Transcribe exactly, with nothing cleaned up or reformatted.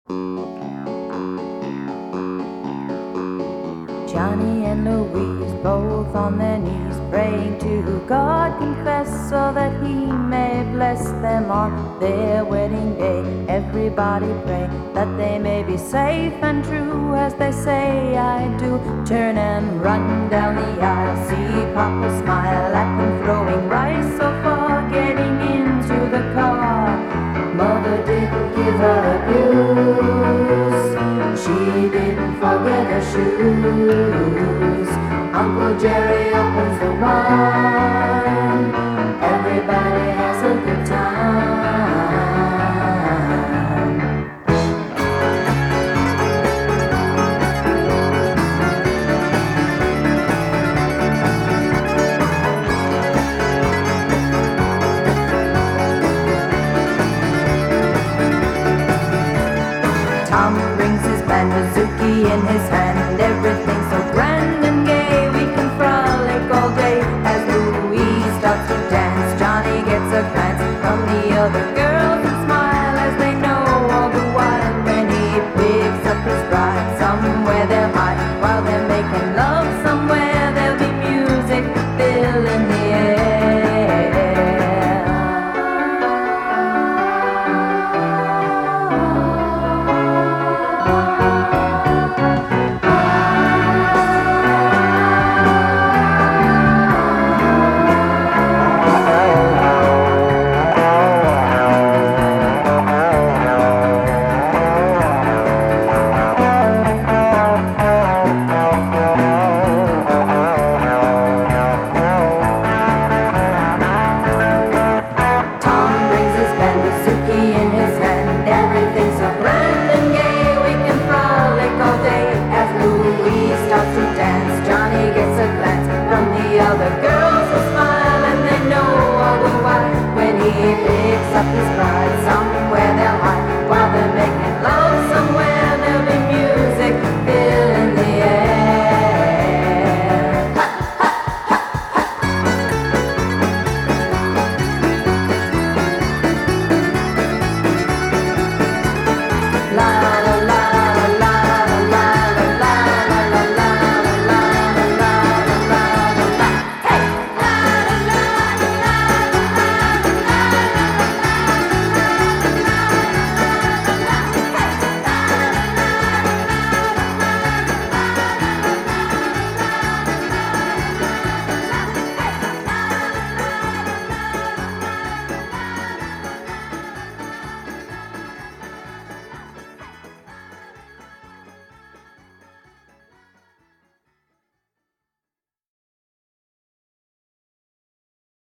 Johnny and Louise, both on their knees, praying to God, confess so that He may bless them on their wedding day. Everybody pray that they may be safe and true, as they say I do. Turn and run down the aisle, see Papa smile at them throwing rice, so forgetting into the car. Mother didn't give her abuse, she didn't forget her shoes. Uncle Jerry opens the wine, everybody has a good time. Tom brings his bandazuki in his hand.